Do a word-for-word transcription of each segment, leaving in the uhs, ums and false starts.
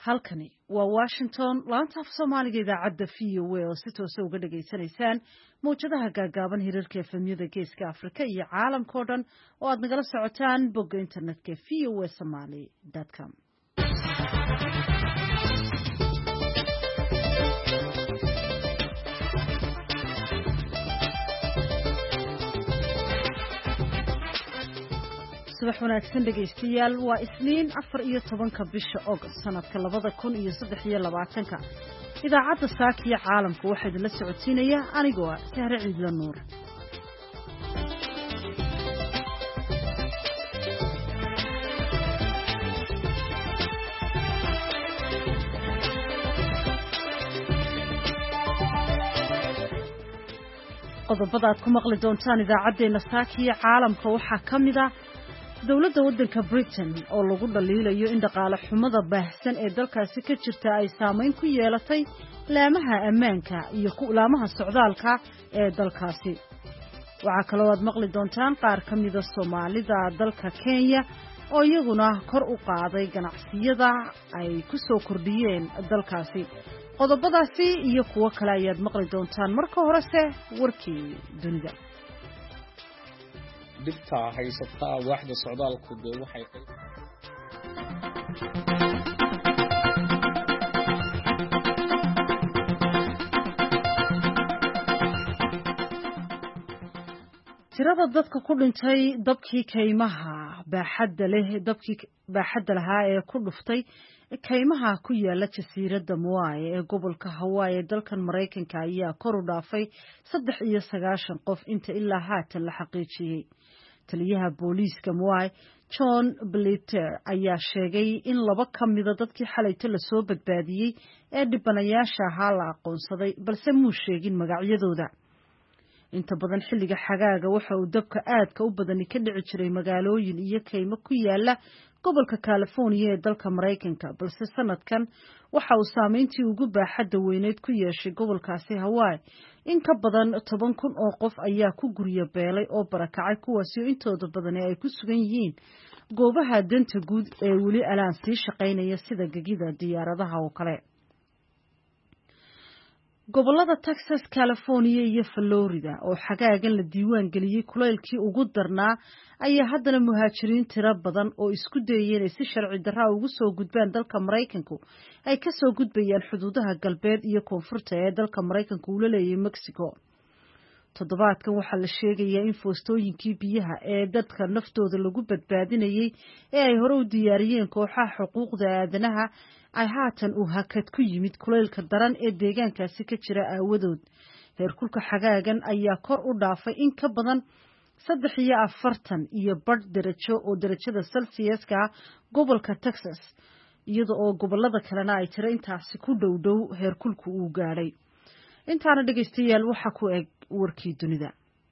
halkani waa Washington laanta af Soomaaliga idaacadda V O A oo si toos ah uga dhageysanaysaan mowjadaha gaagaaban hirarka efemyada geeska Afrika iyo caalamka oo dhan oo aad nagala socotaan bogga internetka v o a somali dot com. subax wanaagsan dhegeystayaal waa isniin afar iyo tobanka bisha August sanadka labada kun iyo saddex iyo labaatanka idaacadda saakiya caalamka waxaa idinla socodsiinaya anigoo ah Sahre Ciidla Nuur. qodobada aad ku maqli doontaan idaacadeena saakiya caalamka waxaa ka mid ah dawladda waddanka Britain oo lagu dhaliilayo in dhaqaale xumada baahsan ee dalkaasi ka jirta ay saameyn ku yeelatay laamaha ammaanka iyo laamaha socdaalka ee dalkaasi. waxaa kaloo aad maqli doontaan qaar ka mida Soomaalida dalka Kenya oo iyaguna kor u qaaday ganacsiyada ay ku soo kordhiyeen dalkaasi. qodobadaasi iyo kuwo kale ayaad maqli doontaan marka horese warkii dunida. dibta haysata waaxda socdaalku dee waxay tirada dadka ku dhintay dabkii kaymaha baaxadda leh dabkii baaxadda lahaa ee ku dhuftay kaymaha ku yaala jasiiradda Maui ee gobolka Hawaii ee dalkan Mareykanka ayaa kor u dhaafay saddex iyo sagaashan qof inta ilaa haatan la xaqiijiyay. taliyaha booliiska Maui John Blitter ayaa sheegay in laba ka mida dadkii xalayta la soo badbaadiyay ee dhibanayaasha ahaa la aqoonsaday balse muu sheegin magacyadooda. inta badan xilliga xagaaga waxa uu dabka aadka u badani ka dhici jiray magaalooyin iyo kaymo ku yaala gobolka California ee dalka Mareykanka balse sanadkan waxa uu saameyntii ugu baaxadda weyneed ku yeeshay gobolkaasi Hawaii. in ka badan toban kun oo qof ayaa ku guryo beelay oo barakacay kuwaasi oo intooda badan ay ku sugan yihiin goobaha danta guud ee weli alaan sii shaqaynaya sida gegida diyaaradaha oo kale. gobolada Texas, California iyo Florida oo xagaagan la diiwaan geliyay kulaylkii ugu darnaa ayaa haddana muhaajiriin tiro badan oo isku dayeen inay si sharci darro ugu soo gudbaan dalka Mareykanku ay ka soo gudbayaan xuduudaha galbeed iyo koonfurta ee dalka Mareykanku uu la leeyahay Mexico. toddobaadkan waxaa la sheegayaa in foostooyinkii biyaha ee dadka naftooda lagu badbaadinayay ee ay hore u diyaariyeen kooxaha xuquuqda aadanaha ay haatan u hakad ku yimid kulaylka daran ee deegaankaasi ka jira aawadood. heerkulka xagaagan ayaa kor u dhaafay in ka badan saddex iyo afartan iyo badh darajo oo darajada Celsiuska gobolka Texas iyada oo gobolada kalena ay tiro intaasi ku dhow dhow heerkulku uu gaadhay. intaana dhegeystayaal waxa ku eg warkii dunida.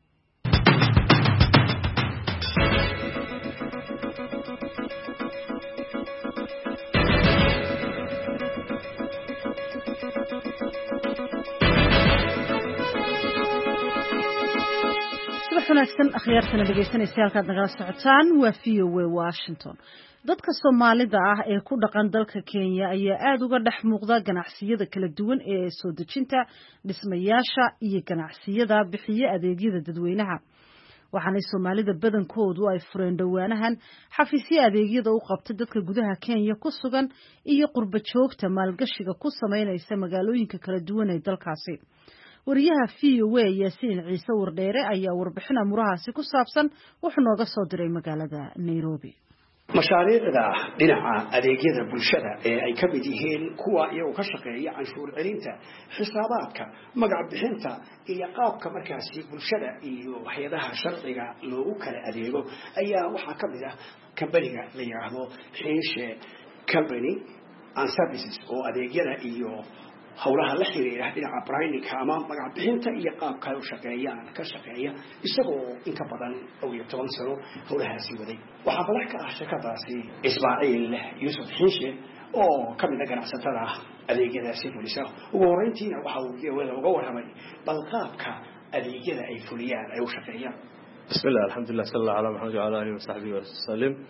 wanaagsan akhyaartana dhegeysanaysa halkaad nagala socotaan waa V O A Washington. dadka Soomaalida ah ee ku dhaqan dalka Kenya ayaa aad uga dhex muuqda ganacsiyada kala duwan ee soo dejinta dhismayaasha iyo ganacsiyada bixiya adeegyada dadweynaha. waxaana Soomaalida badankoodu ay fureen dhawaanahan xafiisyo adeegyada u qabta dadka gudaha Kenya ku sugan iyo qurba joogta maalgashiga ku sameynaysa magaalooyinka kala duwan ee dalkaasi. wariyaha V O A Yaasiin Ciise Wardheere ayaa warbixin amurahaasi ku saabsan wuxuu nooga soo diray magaalada Nairobi. mashaariicda dhinaca adeegyada bulshada ee ay ka mid yihiin kuwa iyagu ka shaqeeya canshuur celinta, xisaabaadka, magac bixinta iyo qaabka markaasi bulshada iyo hay'adaha sharciga loogu kala adeego ayaa waxaa ka mid ah kambaniga la yiraahdo Xinshe Company and Services oo adeegyada iyo hawlaha la xiriira dhinaca branding ama magac bixinta iyo qaabka ay u shaqeeyaan ka shaqeeya isagoo in ka badan iyo toban sano hawlahaasi waday. waxaa madax ka ah shirkadaasi Ismaaciil Yuusuf Xinshe oo ka mid ah ganacsatada adeegyadaasi fulisa. ugu horeyntiina waxa uu geewada uga warramay bal qaabka adeegyada ay fuliyaan ay u shaqeeyaan. بسم الله الحمد لله صلى الله على محمد وعلى آله وصحبه وسلم.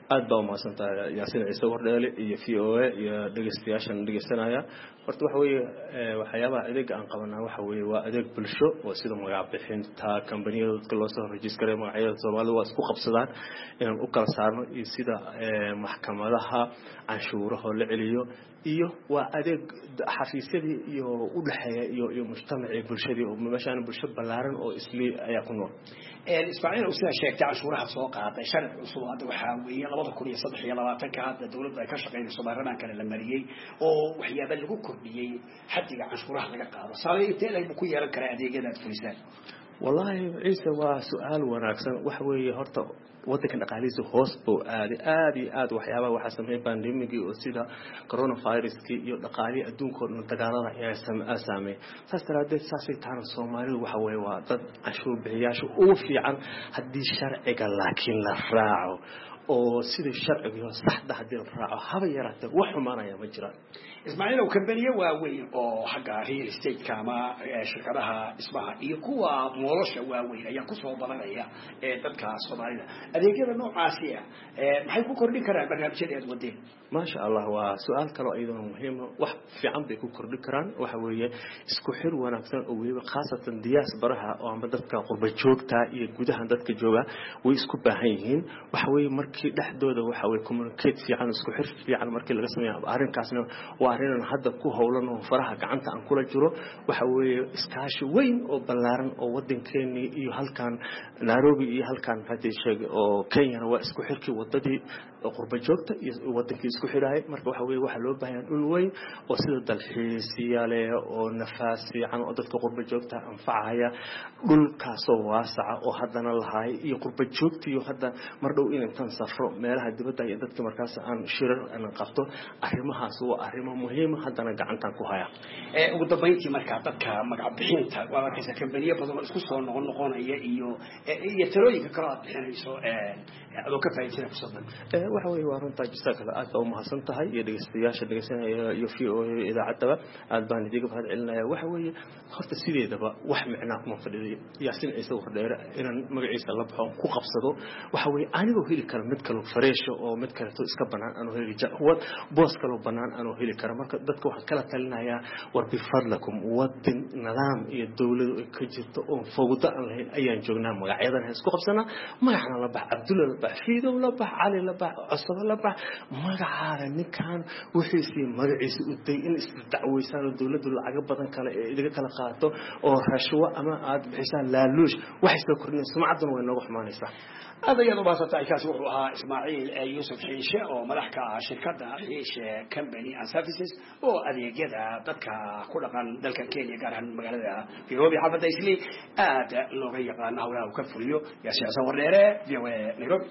aad baa umahadsantahay Yaasiin Ciise Wardheele iyo V O A iyo dhageystayaashan dhageysanaya horta waxa weeye waxyaabaha adeeg aan qabanaa waxa weeye waa adeeg bulsho oo sida magac bixinta kambaniyada dadka loo soo register magacyada Soomaalidu waa isku qabsadaan inaan u kala saarno iyo sida maxkamadaha canshuuraha la celiyo iyo waa adeeg xafiisyadii iyo u dhaxeeya iyo iyo mujtamaca bulshadii oo meeshaan bulsho balaaran oo isli ayaa ku nool ee Ismaaciil oo sida sheegtay canshuuraha soo qaaday sharci cusub hadda waxa weeye laba kun iyo saddex iyo labaatan ka hadda dawladda ay ka shaqeynayso baarlamaanka la mariyay oo waxyaabo lagu kordhiyay xaddiga canshuuraha laga qaado saalay intee ay ku yeelan karaan adeegyada fulisaan wallahi ciise waa su'aal wanaagsan waxa weeye horta waddanka dhaqaalihiisa hoos buu aad aad iyo aad waxyaabaha waxa sameeyay pandemic oo sida coronavirus iyo dhaqaalihi adduunka oo dagaalada ay saameeyay taas daraadeed saasay taana Soomaalidu waxa weeye waa dad cashuur bixiyaashu ugu fiican haddii sharciga laakiin la raaco oo sida sharciga saxda hadii la raaco haba yaraatee wax xumaanaya ma jiraan Ismaaciil oo kambaniye waaweyn oo xagga real estate kama shirkadaha isbaha iyo kuwa nolosha waaweyn ayaa ku soo badanaya ee dadka Soomaalida adeegyada noocaasi ah maxay ku kordhin karaan barnaamijyada aad wadeen ma sha Allah waa su'aal kale oo iyadoo muhiim wax fiican bay ku kordhin karaan waxa weeye isku xir wanaagsan oo weliba khaasatan diaspora oo ama dadka qurba joogta iyo gudaha dadka jooga way isku baahan yihiin waxa weeye markii dhaxdooda waxa weeye communicate fiican isku xir fiican markii laga sameeyo arrinkaasna arrin hadda ku howlan oo faraha gacanta aan kula jiro waxa weeye iskaashi weyn oo balaaran oo wadankeeni iyo halkan Nairobi iyo halkan hadii sheeg oo Kenya waa isku xirkii wadadii qurba joogta iyo wadankii isku xiraay marka waxa weeye waxa loo baahan dhul weyn oo sida dalxiisyale oo nafaas fiican oo dadka qurba joogta anfacaya dhulkaas oo waasaca oo haddana lahaay iyo qurba joogta iyo hadda mar dhow in intaan safro meelaha dibadda iyo dadka markaas aan shirar aan qabto arrimahaas waa arrimo muhiim haddana gacantan ku haya ee ugu dambeyntii marka dadka magac bixinta waa markaysa kambaniye badan isku soo noqon noqonaya iyo iyo talooyinka kala bixinayso ee adoo ka faa'iideysan fursadan ee waxa weeye waa runta jisakada aad u mahadsan tahay iyo dhageystayaasha dhageysanaya iyo V O A idaacadda aad baan idiga mahad celinaya waxa weeye horta sideedaba wax macna kuma fadhiyo Yaasiin Ciise Wardheele inaan magaciisa la baxo ku qabsado waxa weeye anigu heli karo mid kale fresh oo mid kale to iska banaan anoo heli jawad boos kale banaan anoo heli karo marka dadka waxa kala talinaya war bi fadlakum wadin nidaam iyo dawlad ka jirto oo fawda aan lahayn ayaan joognaa magacyadan isku qabsana magacna la bax Abdullah la bax Fiidow la bax Ali la bax Asaba la bax magacaada ninkan wixii si magaciisa u day in isdacweysan dawladdu lacag badan kale ee idiga kala qaato oo rashwa ama aad bixisaan laaluush waxay soo kordhinaysaa sumcadan way noogu xumaanaysaa adayadu baasatay kaas wuxuu ahaa Ismaaciil Yusuf Xiishe oo madax ka ah shirkadda Xiishe Company and Services oo adeegyada dadka ku dhaqan dalka Kenya gaar ahaan magaalada Nairobi xaafadda Isli aad looga yaqaan hawlaha uu ka fuliyo Yaasiin Ciise Wardheele V O A Nairobi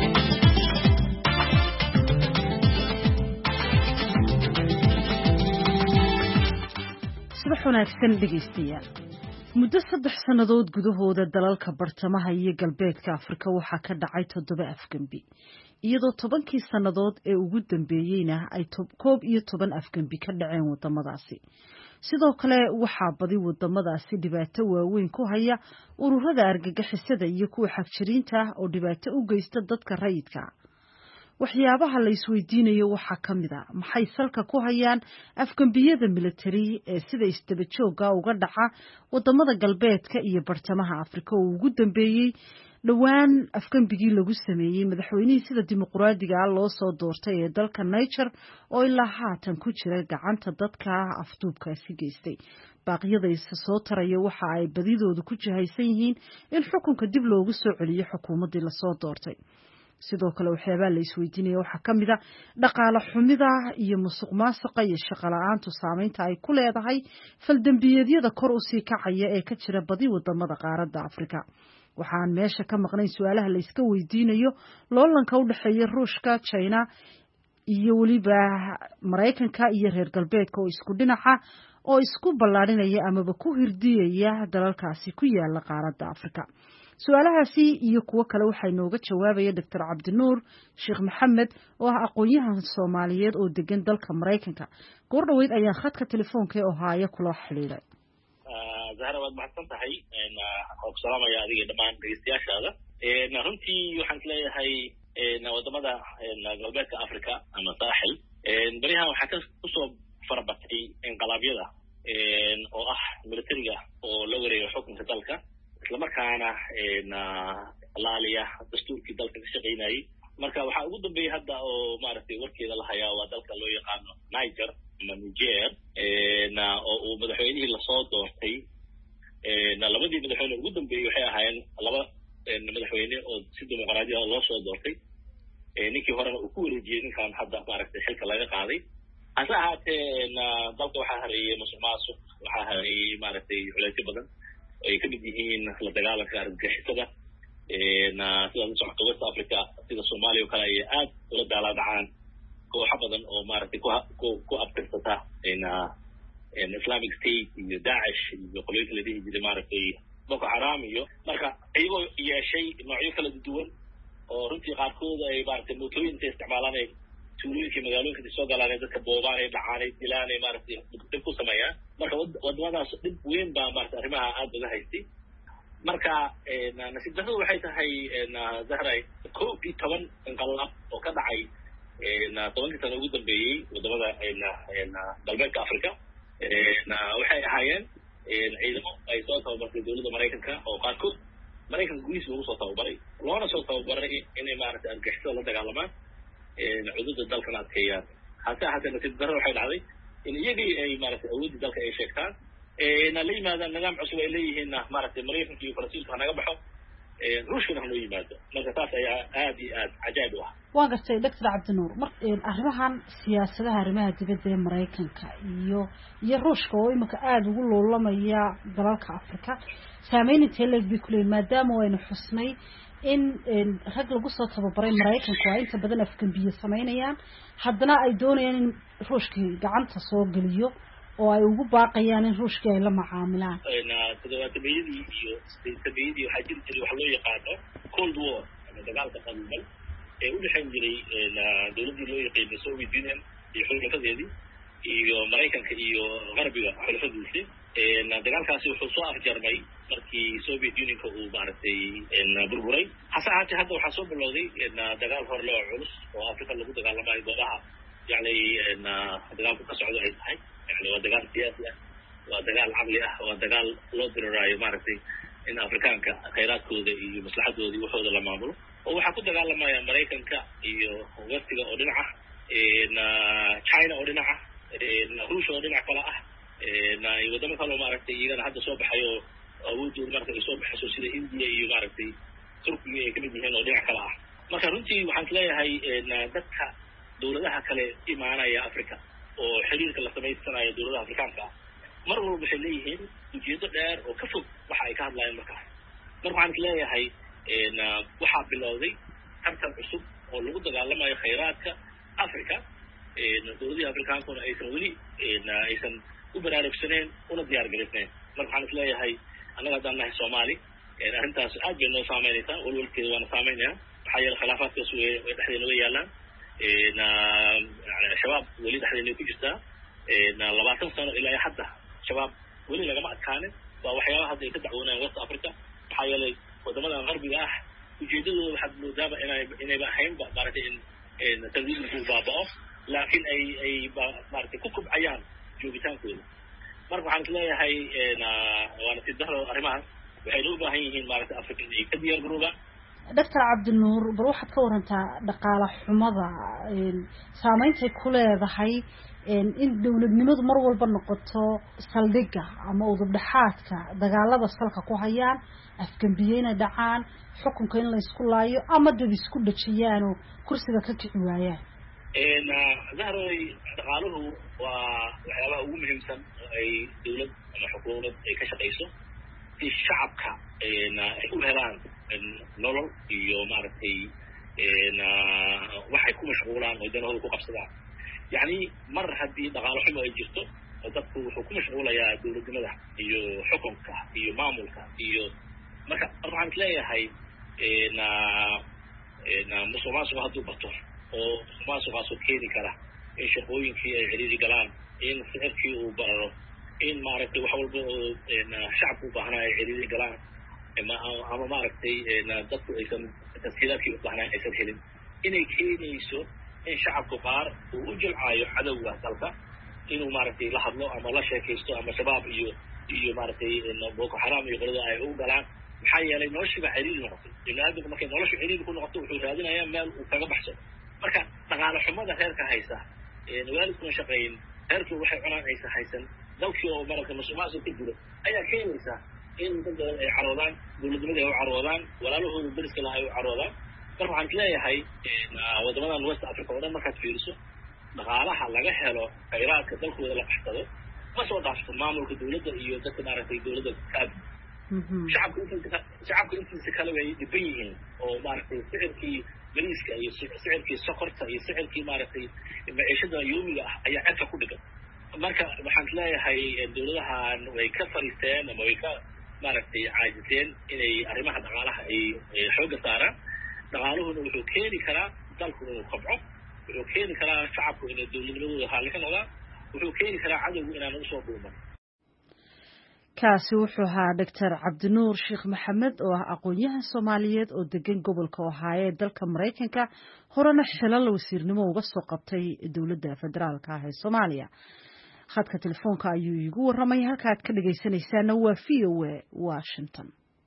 subax wanaagsan dhegeystayaal muddo saddex sannadood gudahooda dalalka bartamaha iyo galbeedka Afrika waxaa ka dhacay toddoba afgambi iyadoo tobankii sannadood ee ugu dambeeyeyna ay koob iyo toban afgambi ka dhaceen wadamadaasi sidoo kale waxaa badi wadamadaasi dhibaato waaweyn ku haya ururada argagixisada iyo kuwa xagjiriinta ah oo dhibaato u geysta dadka rayidka waxyaabaha la isweydiinayo waxaa ka mid ah maxay salka ku hayaan afgambiyada military ee sida isdaba joogga uga dhaca wadamada galbeedka iyo bartamaha Afrika oo ugu dambeeyay dhawaan afgambigii lagu sameeyay madaxweynihii sida dimuqraadiga ah loo soo doortay ee dalka Niger oo ilaa haatan ku jira gacanta dadka afduubkaasi geystay baaqyada isa soo taraya waxa ay badidoodu ku jihaysan yihiin in xukunka dib loogu soo celiyo xukuumadii la soo doortay sidoo kale waxyaabaa la isweydiinaya waxa ka mid ah dhaqaale xumida iyo musuqmaasuqa iyo shaqo la'aantu saameynta ay ku leedahay faldambiyada kor u sii kacaya ee ka jira badi wadamada qaaradda Afrika waxaan meesha ka maqnay su'aalaha la iska weydiinayo loolanka u dhaxeeya Ruushka China iyo waliba Mareykanka iyo reer galbeedka oo isku dhinaca oo isku ballaarinaya amaba ku hirdiyaya dalalkaasi ku yaala qaaradda Afrika su'aalahaasi iyo kuwa kale waxay nooga jawaabaya Doctor Cabdinuur Sheekh Maxamed oo ah aqoonyahan Soomaaliyeed oo degan dalka Mareykanka goor dhaweyd ayaan khadka telefoonka ee Ohio kula xiriiray Zahra waad mahadsan tahay in salaamaya adiga dhamaan dhageystayaashaada ee runtii waxaan leeyahay wadamada galbeedka Africa ama saaxil bariyahan waxaa ku soo farabatay inqilaabyada oo ah militariga oo la wareeyo xukunka dalka isla markaana laaliya dastuurkii dalka ka shaqeynayay marka waxaa ugu dambeeyay hadda oo maaragtay warkeeda la hayaa waa dalka loo yaqaano Niger ama Niger oo uu madaxweynihii la soo doortay labadii madaxweyne ugu dambeeyay waxay ahaayeen laba madaxweyne oo si dimuqraadi ah loo soo doortay ninkii horena uu ku wareejiyay ninkan hadda maaragtay xilka laga qaaday hase ahaatee dalka waxaa hareeyay musuqmaasuq waxaa hareeyay maaragtay culeysyo badan ay ka mid yihiin la dagaalanka argagixisada sida la socota West Africa sida Soomaaliya oo kale ay aad ula daaladacaan kooxo badan oo maaragtay ku ku abtirsata in Islamic State iyo Daesh iyo qolooyinka la dhihi jiray maaragtay Boko Haram iyo marka iyagoo yeeshay noocyo kala duwan oo runtii qaarkood ay maaragtay mootooyinka isticmaalaan ay tuulooyinka magaalooyinka soo galaan dadka boobaan ay dhacaan ay dilaan ay maaragtay dib ku sameeyaan marka wadamadaas dhib weyn baa maaragtay arrimaha aad uga haystay marka nasiib darradu waxay tahay Zahra koob iyo toban inqilaab oo ka dhacay tobankii sano ugu dambeeyay wadamada galbeedka Africa waxay ahaayeen ciidamo ay soo tababartay dowladda Mareykanka oo qaarkood Mareykanka gudihiisa lagu soo tababaray loona soo tababaray inay maaragtay argagixisada la dagaalamaan xuduudda dalkana adkeeyaan hase ahaatee nasiib darro waxay dhacday in iyagii ay maaragtay awoodii dalka ay sheegtaan na la yimaadaan nidaam cusub ay leeyihiin maaragtay Mareykanka iyo Faransiiska naga baxo ruushkana hanoo yimaado marka taas ayaa aad iyo aad cajaa'ib u ah waa gartay doctor Cabdinuur mar arrimahan siyaasadaha arrimaha dibadda ee Mareykanka iyo iyo ruushka oo imika aad ugu loolamaya dalalka Afrika saameyn intee leeg bay ku leeyihiin maadaama aynu xusnay in rag lagu soo tababaray Mareykanka oo inta badan afkambiye sameynayaan haddana ay doonayaan in ruushka gacanta soo geliyo oo ay ugu baaqayaan in ruushka ay la macaamilaan toddobaatameeyadii iyo siddeetameeyadii waxaa jiri jiray wax loo yaqaano Cold War ama dagaalka qaboobay ee u dhexeyn jiray dowladdii loo yaqaanay Soviet Union iyo xulafadeedii iyo Mareykanka iyo Qarbiga xulafadiisii dagaalkaasi wuxuu soo afjarmay markii Soviet Unionka uu maaragtay burburay hase ahaatee hadda waxaa soo bilowday dagaal hor loo culus oo Afrika lagu dagaalamayo goobaha yacni dagaalku ka socdo ay tahay يعني ودجال سياسي ودجال عقلي أه ودجال لودر راي مارتي إن أفريقيا كخيرات كودي مصلحة كودي وحود الله معموله وحكون دجال لما أمريكا كا يوستيجا أودينعه إن تشاينا أودينعه إن روسيا أودينعه كلا أه إن يودم كانوا مارتي إذا حد صوب حيو وجود مارتي صوب حسوسية إنديا يمارتي تركيا كم يجينا أودينعه كلا أه ما كرنتي وحنتلاقي هاي إن دتها دولتها كلا إيمانا يا أفريقيا oo xiriirka la sameeyay dawladda Afrikaanka mar walba waxay leeyihiin ujeedo dheer oo ka fog waxa ay ka hadlayaan markaas mar waxaan leeyahay in waxa bilowday tartan cusub oo lagu dagaalamayo kheyraadka Afrika ee dawladda Afrikaanka aysan wali aysan u baraarugsaneen una diyaar gareysneen mar waxaan leeyahay anaga danahay Soomaali ee arrintaas aad bay noo saameynaysaa walwalkeeda waana saameynaya waxa yeelay khilaafaadka soo ee dhexdeena way yaalaan na shabaab wali dhaxdeena ku jirta na labaatan sano ilaa hadda shabaab wali laga ma adkaanin waa waxyaabo hadda ay ka dacwoonayaan West Africa waxa yeelay wadamada qarbiga ah ujeedadooda waxa moodaaba inay inay baahayn baartay in tadwiinka baabao laakiin ay ay baartay ku kubcayaan joogitaankooda marka waxaan leeyahay na waana sidoo arrimaha waxay loo baahan yihiin maartay Afrika ay ka diyaar garoobaan doctor Cabdinuur bal waxaad ka warantaa dhaqaale xumada saameynta ku leedahay in dawladnimadu mar walba noqoto saldhigga ama udub dhaxaadka dagaalada salka ku hayaan afgambiyeyna dhacaan xukunka in la isku laayo ama dad isku dhajiyaan oo kursiga ka kici waayaan een zahroy dhaqaaluhu waa waxyaabaha ugu muhiimsan ay dawlad ama xukuumad ay ka shaqeyso si shacabka ay u helaan nolol iyo maaragtay waxay ku mashquulaan oo danahooda ku qabsadaan yani mar haddii dhaqaale xumo ay jirto dadku wuxuu ku mashquulayaa dawladnimada iyo xukunka iyo maamulka iyo marka waxaan leeyahay na na musuqmaasuqa hadduu bato oo musuqmaasuqaasoo keeni kara in shaqooyinkii ay ciriiri galaan in sicirkii uu bararo in maaragtay wax walba oo shacabku u baahnaa ay ciriiri galaan ama maaragtay dadku aysan tashiilaadkii u baahnaa aysan helin inay keenayso in shacabku qaar uu u jilcaayo cadowga dalka inuu maaragtay la hadlo ama la sheekaysto ama shabaab iyo iyo maaragtay boko haram iyo qolada ay u galaan maxaa yeelay noloshiiba ciriiri noqotay biniaadamku markay noloshu ciriiri ku noqoto wuxuu raadinayaa meel uu kaga baxsado marka dhaqaale xumada reerka haysa waalidkuna shaqeyn reerkii waxay cunaan aysa haysan dalkii oo maaragtay musuqmaasuq ka jiro ayaa keenaysa in dad badan ay caroodaan dowladnimada ay u caroodaan walaalahooda dariska laha ay u caroodaan marka waxaan isleeyahay wadamadan west africa oo dhan markaad fiiriso dhaqaalaha laga helo khayraadka dalkooda la baxsado ma soo dhaafto maamulka dowladda iyo dadka maaragtay dowladda kaabi shacabka intiisa shacabka intiisa kale way dhiban yihiin oo maaragtay sicirkii bariiska iyo sicirkii sokorta iyo sicirkii maaragtay maciishada yoomiga ah ayaa cirka ku dhigan marka waxaan isleeyahay dowladahan way ka fariisteen ama way ka maaragtay caajiseen inay arrimaha dhaqaalaha ay xooga saaraan dhaqaaluhuna wuxuu keeni karaa dalku inuu kobco wuxuu keeni karaa shacabku inay dowladnimadooda haalli ka noqdaan wuxuu keeni karaa cadowgu inaan usoo dhuuman kaasi wuxuu ahaa doctor cabdinuur sheekh maxamed oo ah aqoon-yahan soomaaliyeed oo degan gobolka ohaayo ee dalka maraykanka horena xilal wasiirnimo uga soo qabtay dowladda federaalka ah ee soomaaliya khadka telefoonka ayuu iigu warramay halkaaad ka dhagaysanaysaana waa v o a washington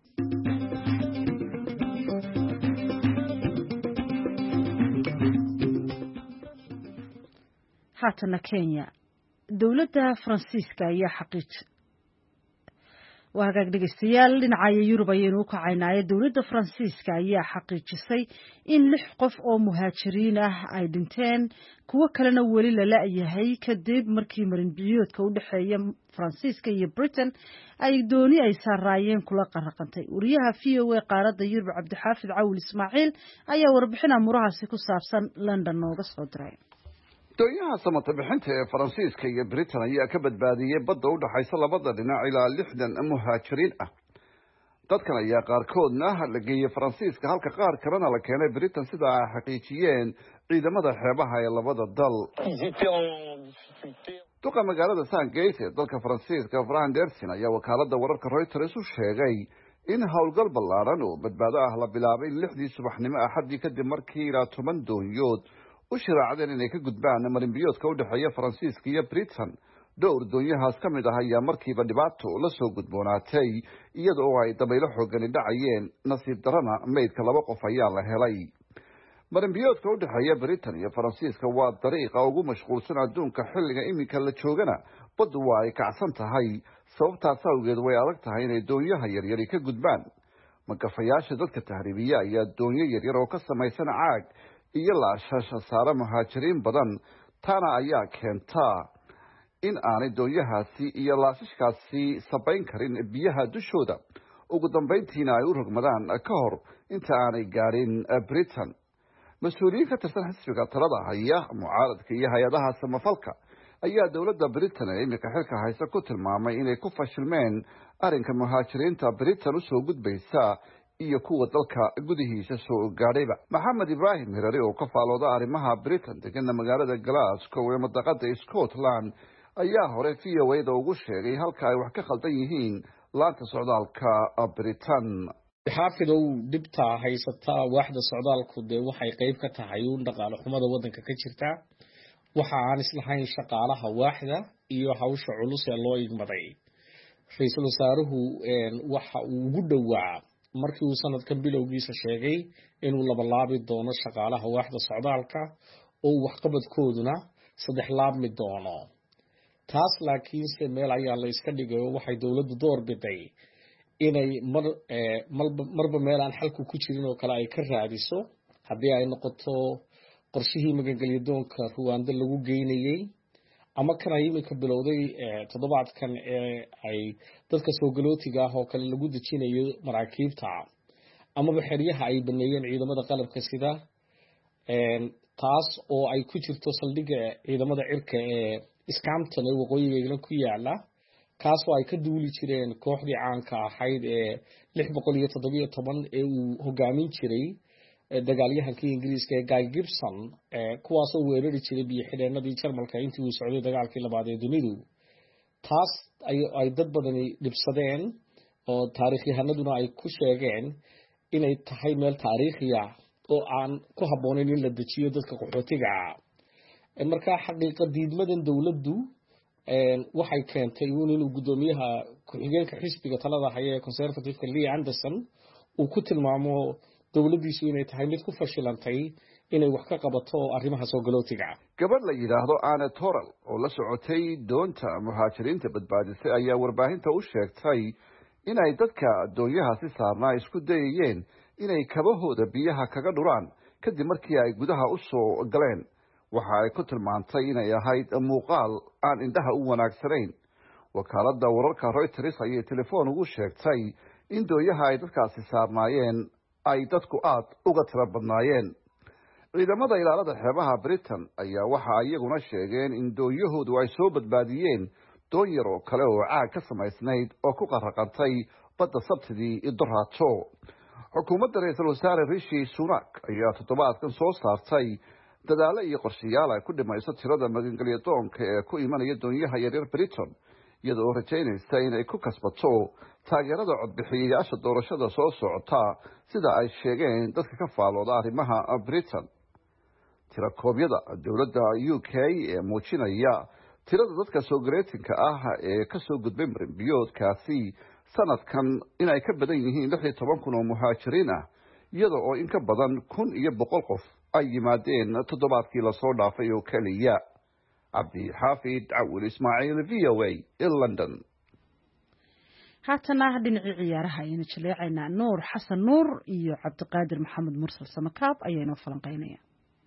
haatana kenya dowladda faransiiska ayaa xaqiij waa hagaag dhegeystayaal dhinacaya yurub ayaynu u kacaynaaye dowladda faransiiska ayaa xaqiijisay in lix qof oo muhaajiriin ah ay dhinteen kuwo kalena weli la la-yahay kadib markii marinbiyoodka u dhexeeya faransiiska iyo britain ay dooni ay saaraayeen kula qaraqantay wariyaha v o a qaaradda yurub cabdixaafid cawil ismaaciil ayaa warbixin amurahaasi ku saabsan london nooga soo diray doonyaha samata bixinta ee faransiiska iyo britain ayaa ka badbaadiyey badda u dhaxaysa labada dhinac ilaa lixdan muhaajiriin ah dadkan ayaa qaarkoodna la geeyey faransiiska halka qaar kalena la keenay britain sida ay xaqiijiyeen ciidamada xeebaha ee labada dal duqa magaalada sangate ee dalka faransiiska fran dersin ayaa wakaalada wararka reuters u sheegay in howlgal ballaaran oo badbaado ah la bilaabay lixdii subaxnimo axadii kadib markii ilaa toban doonyood u shiraacdeen inay ka gudbaan marinbiyoodka u dhexeeya faransiiska iyo britain dhowr doonyahaas ka mid ah ayaa markiiba dhibaato la soo gudboonaatay iyada oo ay dabaylo xoogani dhacayeen nasiib darana meydka laba qof ayaa la helay marinbiyoodka u dhexeeya britain iyo faransiiska waa dariiqa ugu mashquulsan adduunka xilliga iminka la joogana baddu waa ay kacsan tahay sababtaas awgeed way adag tahay inay doonyaha yaryari ka gudbaan magafayaasha dadka tahriibiya ayaa doonyo yaryar oo ka samaysan caag iyo laashasha saara muhaajiriin badan taana ayaa keentaa in aanay doonyahaasi iyo laashashkaasi sabayn karin biyaha dushooda ugu dambayntiina ay u rogmadaan ka hor inta aanay gaadhin britain mas-uuliyiin ka tirsan xisbiga talada haya mucaaradka iyo hay-adaha samafalka ayaa dowladda britain ee iminka xilka haysa ku tilmaamay inay ku fashilmeen arrinka muhaajiriinta britain usoo gudbaysa iyo kuwa dalka gudihiisa soo gaadhayba maxamed ibraahim hirari oo ka faalooda arrimaha britain degana magaalada glasgow ee madaqada scotland ayaa hore v o a da ugu sheegay halka ay wax ka khaldan yihiin laanta socdaalka britain xaafidow dhibta haysataa waaxda socdaalku dee waxay qayb ka tahay uun dhaqaale xumada waddanka ka jirta waxa aan islahayn shaqaalaha waaxda iyo hawsha culus ee loo igmaday ra-iisul wasaaruhu waxa uu ugu dhowaa markii uu sanadkan bilowgiisa sheegay inuu labalaabi doono shaqaalaha waaxda socdaalka oo waxqabadkooduna saddex laabmi doono taas laakiinse meel ayaa la iska dhigayo waxay dowladdu door biday inay mar marba meel aan xalku ku jirin oo kale ay ka raadiso haddii ay noqoto qorshihii magangelyadoonka ruwaando lagu geynayey ama kan ay iminka bilowday toddobaadkan ee ay dadka soo galootiga ah oo kale lagu dejinayo maraakiibta amaba xeryaha ay baneeyeen ciidamada qalabka sida taas oo ay ku jirto saldhigga ciidamada cirka ee Scampton ee waqooyiga England ku yaala kaas oo ay ka duuli jireen kooxdii caanka ahayd ee lix boqol iyo toddoba iyo toban ee uu hogaamin jiray dagaalyahankii Ingiriiska ee Guy Gibson kuwaas oo weerari jiray biyo xidheenadii Jarmalka intii uu socday dagaalkii labaad ee dunidu taas ay dad badan dhibsadeen oo taariikhyahanaduna ay ku sheegeen inay tahay meel taariikhi ah oo aan ku habboonayn in la dejiyo dadka qaxootiga ah markaa xaqiiqa diidmadan dowladdu waxay keentay inuu guddoomiyaha ku-xigeenka xisbiga talada haya ee conservative-ka Lee Anderson uu ku tilmaamo dowladdiisu inay tahay mid ku fashilantay inay wax ka qabato arrimaha soo galootiga ah gabadh la yidhaahdo Anna Toral oo la socotay doonta muhaajiriinta badbaadisay ayaa warbaahinta u sheegtay inay dadka doonyahaasi saarnaa isku dayayeen inay kabahooda biyaha kaga dhuraan kadib markii ay gudaha u soo galeen waxa ay ku tilmaantay inay ahayd muuqaal aan indhaha u wanaagsanayn wakaaladda wararka Reuters ayay telefoon ugu sheegtay in doonyaha ay dadkaasi saarnaayeen ay dadku aad uga tiro badnaayeen ciidamada ilaalada xeebaha Britain ayaa waxa iyaguna sheegeen in doonyahoodu ay soo badbaadiyeen doon yar oo kale oo caag ka samaysnayd oo ku qarraqantay badda Sabtidii idoraato xukuumadda ra'iisul wasaare Rishi Sunak ayaa toddobaadkan soo saartay dadaalo iyo qorshayaal ay ku dhimayso tirada magangelyo doonka ee ku imanaya doonyaha yaryar Britain iyadoo rajaynaysa inay ku kasbato taageerada codbixiyayaasha doorashada soo socota sida ay sheegeen dadka ka faalooda arrimaha Britain tirakoobyada dowladda U K ee muujinaya tirada dadka soo gareetinka ah ee ka soo gudbay marinbiyoodkaasi sanadkan inay ka badan yihiin lix iyo toban kun oo muhaajiriin ah iyada oo in ka badan kun iyo boqol qof ay yimaadeen toddobaadkii lasoo dhaafay oo keliya cabdi xaafid cawil ismaaciil v o a in London haatana dhinacii ciyaaraha ayaynu jaleecaynaa nuur xasan nuur iyo cabdiqaadir maxamed mursal samakaab ayaynoo falanqeynaya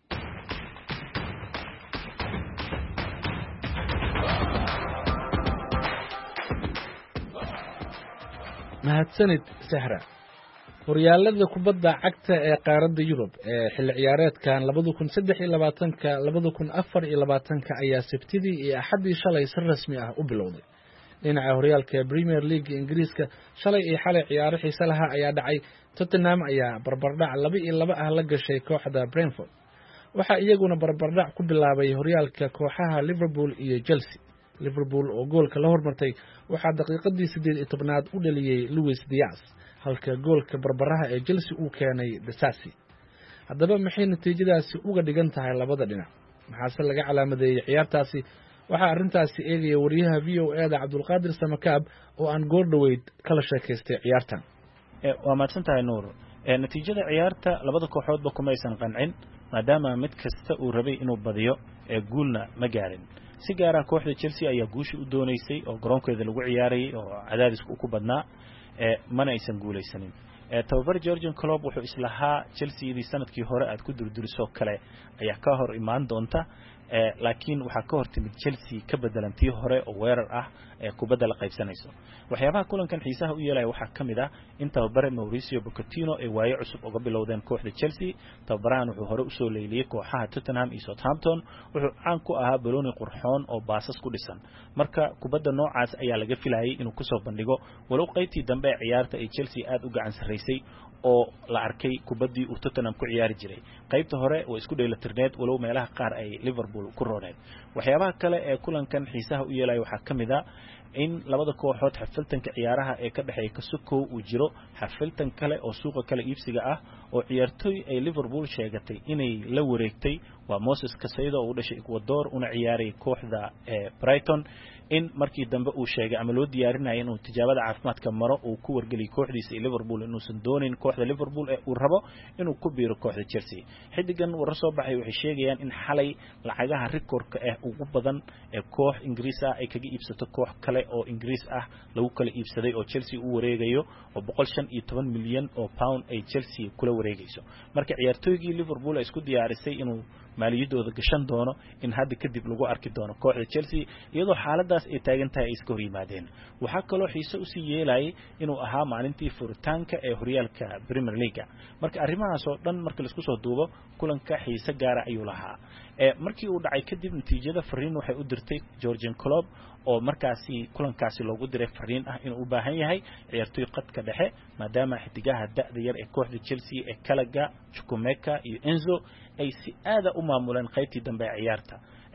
mahadsanid sahra horyaalada kubadda cagta ee qaaradda Yurub ee xilli ciyaareedkan labada kun saddex iyo labaatanka labada kun afar iyo labaatanka ayaa Sabtidii iyo Axaddii shalay si rasmi ah u bilowday dhinaca horyaalka Premier League Ingiriiska shalay iyo xalay ciyaaro xiiso laha ayaa dhacay Tottenham ayaa barbardhac laba iyo laba ah la gashay kooxda Brentford waxa iyaguna barbardhac ku bilaabay horyaalka kooxaha Liverpool iyo Chelsea Liverpool oo goolka la hormartay waxa daqiiqadii siddeed iyo tobnaad u dhaliyay Luis Diaz halka goolka barbaraha ee Chelsea uu keenay Disasi haddaba maxay natiijadaasi uga dhigan tahay labada dhinac maxaa laga calaamadeeyay ciyaartaasi waxa arintaasi eegaya wariyaha V O A da Cabdulqaadir Samakaab oo aan goor dhaweyd kala sheekaystay ciyaartan ee waa maadsantahay Nuur ee natiijada ciyaarta labada kooxoodba kuma aysan qancin maadaama mid kasta uu rabay inuu badiyo ee guulna ma gaarin si gaar ah kooxda Chelsea ayaa guushi u doonaysay oo garoonkeeda lagu ciyaarayay oo cadaadisku ku badnaa ee mana aysan guulaysanin ee tababar Jurgen Klopp wuxuu islahaa Chelsea idii sanadkii hore aad ku durduriso kale ayaa ka hor imaan doonta ee laakiin waxa ka hortimid Chelsea ka bedelantii hore oo weerar ah ee kubadda la qaybsanayso waxyaabaha kulankan xiisaha u yeelay waxa kamid ah in tababare Mauricio Pochettino ay waayo cusub uga bilowdeen kooxda Chelsea tababarahan wuxuu hore u soo leeyay kooxaha Tottenham iyo Southampton wuxuu caan ku ahaa balooni qurxoon oo baasas ku dhisan marka kubadda noocaas ayaa laga filayay inuu ku soo bandhigo walow qaybtii dambe ciyaarta ay Chelsea aad u gacan sareysay oo la arkay kubaddii uu Tottenham ku ciyaari jiray qaybta hore oo isku dheelatirneed walow meelaha qaar ay Liverpool ku rooneed waxyaabaha kale ee kulankan xiisaha u yeelay waxa kamid ah in labada kooxood xafiltanka ciyaaraha ee ka dhaxeeya Kasuko uu jiro xafiltan kale oo suuqa kale iibsiga ah oo ciyaartoy ay Liverpool sheegatay inay la wareegtay waa Moses Caicedo oo u dhashay Ecuador una ciyaaray kooxda ee Brighton in markii dambe uu sheegay ama loo diyaarinayay inuu tijaabada caafimaadka maro uu ku wargeliyo kooxdiisa Liverpool inuusan doonin kooxda Liverpool ee uu rabo inuu ku biiro kooxda Chelsea xidigan war soo baxay waxay sheegayaan in xalay lacagaha rikoorka ah ugu badan ee koox Ingiriis ah ay kaga iibsato koox kale oo Ingiriis ah lagu kala iibsaday oo Chelsea u wareegayo oo boqol shan iyo toban milyan oo pound ay Chelsea kula wareegayso marka ciyaartoygii Liverpool ay isku diyaarisay inuu maaliyadooda gashan doono in hadda kadib lagu arki doono kooxda Chelsea iyadoo xaaladaas ay taagan tahay iska hor yimaadeen waxa kaloo xiiso u sii yeelay inuu ahaa maalintii furitaanka ee horyaalka Premier League marka arrimahaas oo dhan marka la isku soo duubo kulanka xiiso gaar ah ayuu lahaa ee markii uu dhacay kadib natiijada fariin waxay u dirtay Jurgen Klopp oo markaasi kulankaasi loogu diray fariin ah inuu u baahan yahay ciyaartoy qadka dhexe maadaama xidigaha da'da yar ee kooxda Chelsea ee Kalaga, Chukwuemeka iyo Enzo ay si aad u maamuleen qaybtii dambe ee ciyaarta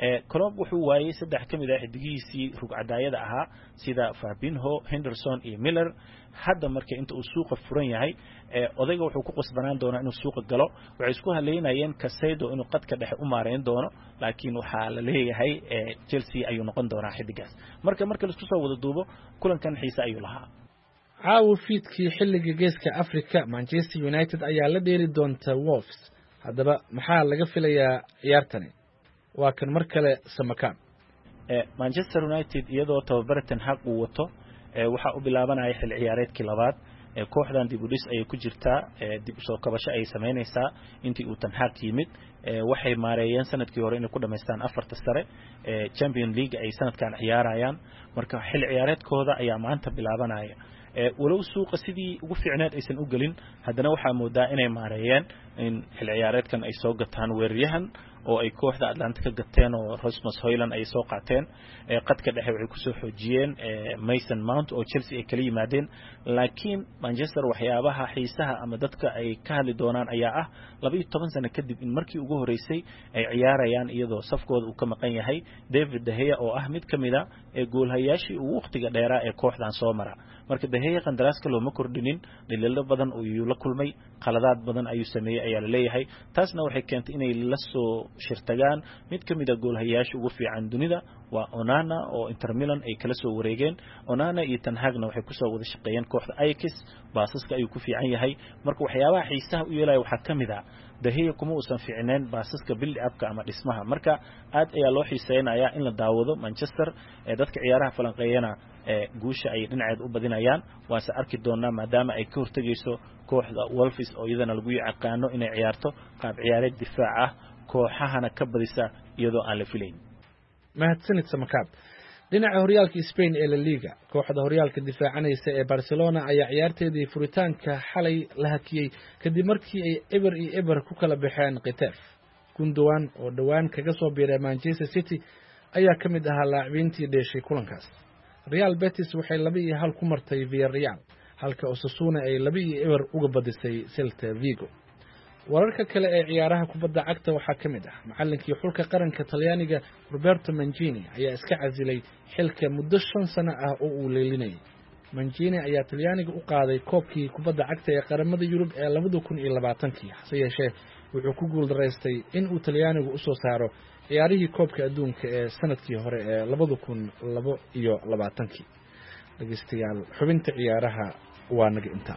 Klopp wuxuu waayay saddex ka mid ah xidigiisii rugcadaayada ahaa sida Fabinho, Henderson iyo Miller. hadda markii inta uu suuqa furan yahay odayga wuxuu ku qasbanaan doonaa inuu suuqa galo. waxay isku haleynayeen Casado inuu qadka dhexe u maareyn doono, laakiin waxaa la leeyahay Chelsea ayuu noqon doonaa xidigaas. marka marka la isku soo wada duubo kulankan xiisa ayuu lahaa. caawa fiidkii xilliga geeska Afrika, Manchester United ayaa la dheeli doonta Wolves. haddaba maxaa laga filayaa ciyaartani? waa kan mar kale Samakan. Manchester United iyadoo tababare Ten Hag uu wato waxa uu bilaabanaya xil ciyaareedkii labaad. kooxdan dib u dhis ay ku jirtaa, dib soo kabasho ay sameynaysaa intii uu Ten Hag yimid. waxay maareeyeen sanadkii hore inay ku dhameystaan afarta sare. Champions League ay sanadkan ciyaarayaan. marka xil ciyaareedkooda ayaa maanta bilaabanaya. walow suuqa sidii ugu fiicneed aysan u galin, haddana waxaa moodaa inay maareeyeen in xil ciyaareedkan ay soo gataan weeraryahan oo ay kooxda Atlanta ka gateen oo Rasmus Hojlund ay soo qaateen. qadka dhexe waxay ku soo xoojiyeen Mason Mount oo Chelsea ay kala yimaadeen. laakiin Manchester waxyaabaha xiisaha ama dadka ay ka hadli doonaan ayaa ah laba iyo toban sano kadib in markii ugu horeysay ay ciyaarayaan iyadoo safkooda uu ka maqan yahay David De Gea oo ah mid kamida ee goolhayaashii ugu waqtiga dheeraa ee kooxdan soo mara. marka De Gea qandaraaska looma kordhinin, dhaliilo badan uu la kulmay, qaladaad badan ayuu sameeyay ayaa la leeyahay. taasna waxay keentay inay la soo shirtagaan mid kamida goolhayaasha ugu fiican dunida waa Onana oo Inter Milan ay kala soo wareegeen. Onana iyo Ten Hagna waxay ku soo wada shaqeeyeen kooxda Ajax, baasaska ayuu ku fiican yahay. marka waxyaabaha xiisaha u yeelay waxa kamid ah De Gea kuma uusan fiicneen baasaska build upka ama dhismaha. marka aad ayaa loo xiiseynayaa in la daawado Manchester ee dadka ciyaaraha falanqeeyana ee guusha ay dhinaceed u badinayaan. waase arki doonaa maadaama ay ka hortagayso kooxda Wolves oo iyadana lagu yaqaano inay ciyaarto qaab ciyaareed difaac ah, kooxahana ka badisa iyadoo aan la filayn. mahadsanid Samakan. dhinaca horyaalka Spain ee La Liga, kooxda horyaalka difaacanaysa ee Barcelona ayaa ciyaarteedii furitaanka xalay la hakiyay kadib markii ay eber iyo eber ku kala baxeen Getafe. Gundogan oo dhawaan kaga soo biiray Manchester City ayaa ka mid ahaa laacibiintii dheeshay kulankaas. Real Betis waxay laba iyo hal ku martay Villarreal, halka Osasuna ay laba iyo eber uga badisay Celta Vigo. wararka kale ee ciyaaraha kubadda cagta waxaa ka mid ah macallinkii xulka qaranka Talyaaniga Roberto Mancini ayaa iska casilay xilka muddo shan sano ah oo uu leelinayay. Mancini ayaa Talyaaniga u qaaday koobkii kubadda cagta ee qaramada Yurub ee laba kun iyo labaatan-kii, hase yeeshee wuxuu ku guuldareystay in uu Talyaanigu u soo saaro ciyaarihii koobka adduunka ee sanadkii hore ee laba kun iyo labaatan-kii. dhageystayaal, xubinta ciyaaraha waa naga inta.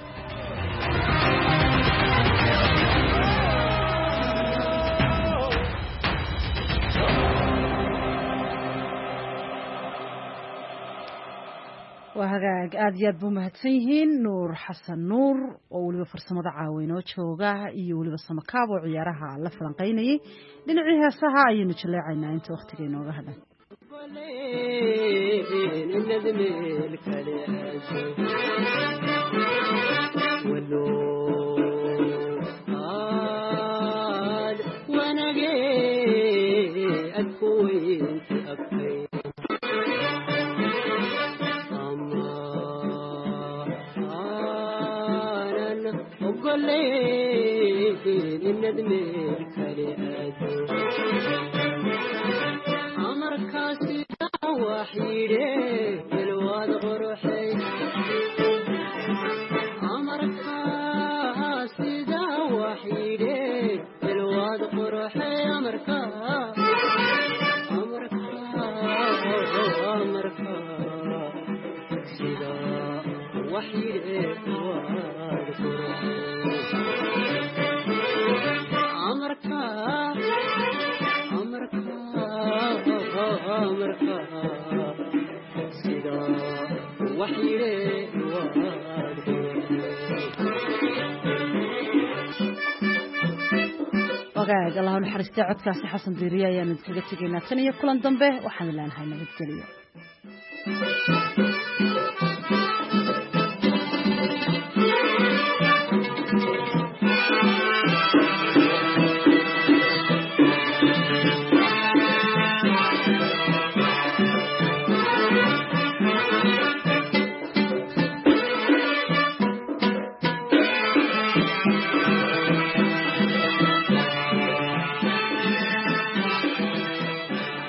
وهاجاج أديات بمهتسين نور حسن نور وولي فرصة عاوين وشوجا يولي بالسمكاب وعيارها على فرنقيني لنعيها سها عين تشلي عنا أنت وقتين وهذا وانا جاي أكوين أكوين الندم الكريات عمر كاسي وحيده الواد غرحي عمر كاسي وحيده الواد غرحي عمر كاس عمر كاس عمر كاسي وحيده الواد غرحي أمريكا أمريكا سيدا وحيري وقاعد الله نحرستي عدكاسي حسن ديريا يا ندكجا تجينا تنيا كلن دنبه وحنا لان هاي نبدليه